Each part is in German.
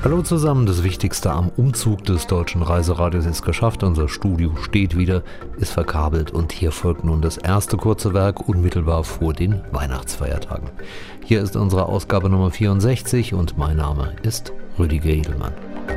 Hallo zusammen, das Wichtigste am Umzug des Deutschen Reiseradios ist geschafft. Unser Studio steht wieder, ist verkabelt und hier folgt nun das erste kurze Werk unmittelbar vor den Weihnachtsfeiertagen. Hier ist unsere Ausgabe Nummer 64 und mein Name ist Rüdiger Edelmann.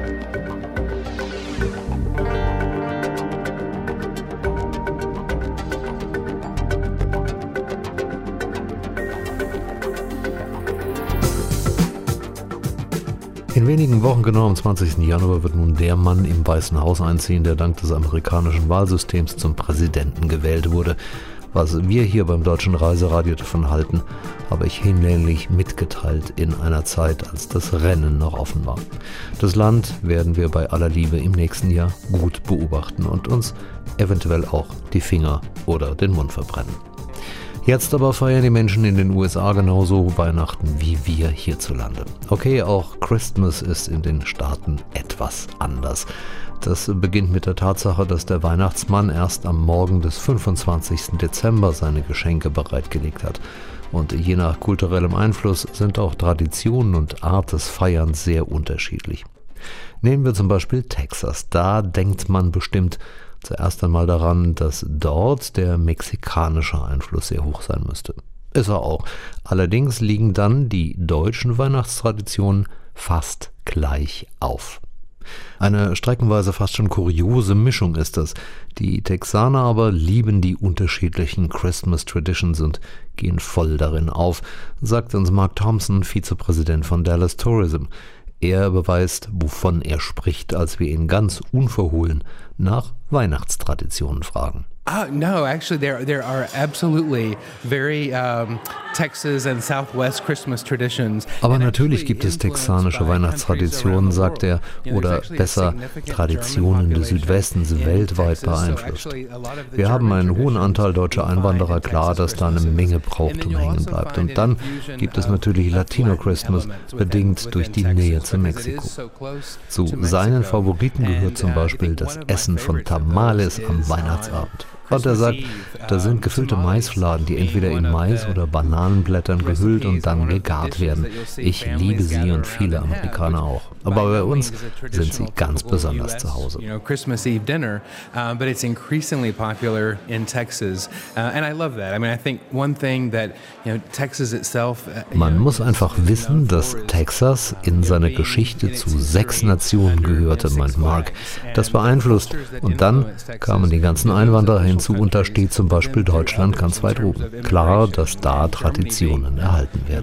In wenigen Wochen, genau am 20. Januar, wird nun der Mann im Weißen Haus einziehen, der dank des amerikanischen Wahlsystems zum Präsidenten gewählt wurde. Was wir hier beim Deutschen Reiseradio davon halten, habe ich hinlänglich mitgeteilt in einer Zeit, als das Rennen noch offen war. Das Land werden wir bei aller Liebe im nächsten Jahr gut beobachten und uns eventuell auch die Finger oder den Mund verbrennen. Jetzt aber feiern die Menschen in den USA genauso Weihnachten wie wir hierzulande. Okay, auch Christmas ist in den Staaten etwas anders. Das beginnt mit der Tatsache, dass der Weihnachtsmann erst am Morgen des 25. Dezember seine Geschenke bereitgelegt hat. Und je nach kulturellem Einfluss sind auch Traditionen und Art des Feierns sehr unterschiedlich. Nehmen wir zum Beispiel Texas. Da denkt man bestimmt zuerst einmal daran, dass dort der mexikanische Einfluss sehr hoch sein müsste. Ist er auch. Allerdings liegen dann die deutschen Weihnachtstraditionen fast gleich auf. Eine streckenweise fast schon kuriose Mischung ist das. Die Texaner aber lieben die unterschiedlichen Christmas Traditions und gehen voll darin auf, sagt uns Mark Thompson, Vizepräsident von Dallas Tourism. Er beweist, wovon er spricht, als wir ihn ganz unverhohlen nach Weihnachtstraditionen fragen. No, actually there are absolutely very Texas and Southwest Christmas traditions. Aber natürlich gibt es texanische Weihnachtstraditionen, sagt er, oder besser Traditionen des Südwestens weltweit beeinflusst. Wir haben einen hohen Anteil deutscher Einwanderer, klar, dass da eine Menge Brauchtum hängen bleibt. Und dann gibt es natürlich Latino Christmas, bedingt durch die Nähe zu Mexiko. Zu seinen Favoriten gehört zum Beispiel das Essen von Tamales am Weihnachtsabend. Und er sagt, da sind gefüllte Maisfladen, die entweder in Mais- oder Bananenblättern gehüllt und dann gegart werden. Ich liebe sie und viele Amerikaner auch. Aber bei uns sind sie ganz besonders zu Hause. Christmas Eve dinner, but it's increasingly popular in Texas, and I love that. I mean, I think one thing that Texas itself. Man muss einfach wissen, dass Texas in seiner Geschichte zu 6 Nationen gehörte, meint Mark. Das beeinflusst. Und dann kamen die ganzen Einwanderer hinzu und da steht zum Beispiel Deutschland ganz weit oben. Klar, dass da Traditionen erhalten werden.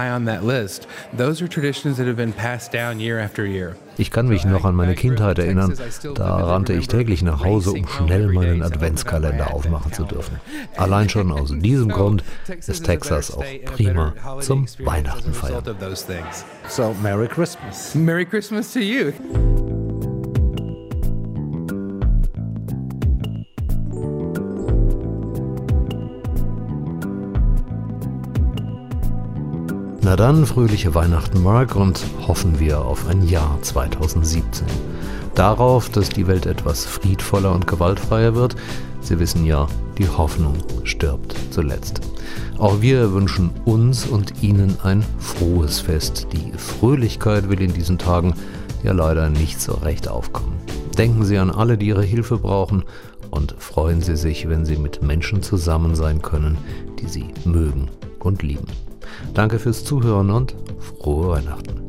Ich kann mich noch an meine Kindheit erinnern. Da rannte ich täglich nach Hause, um schnell meinen Adventskalender aufmachen zu dürfen. Allein schon aus diesem Grund ist Texas auch prima zum Weihnachten feiern. So, Merry Christmas. Merry Christmas to you. Na dann, fröhliche Weihnachten, Mark, und hoffen wir auf ein Jahr 2017. Darauf, dass die Welt etwas friedvoller und gewaltfreier wird. Sie wissen ja, die Hoffnung stirbt zuletzt. Auch wir wünschen uns und Ihnen ein frohes Fest. Die Fröhlichkeit will in diesen Tagen ja leider nicht so recht aufkommen. Denken Sie an alle, die Ihre Hilfe brauchen, und freuen Sie sich, wenn Sie mit Menschen zusammen sein können, die Sie mögen und lieben. Danke fürs Zuhören und frohe Weihnachten.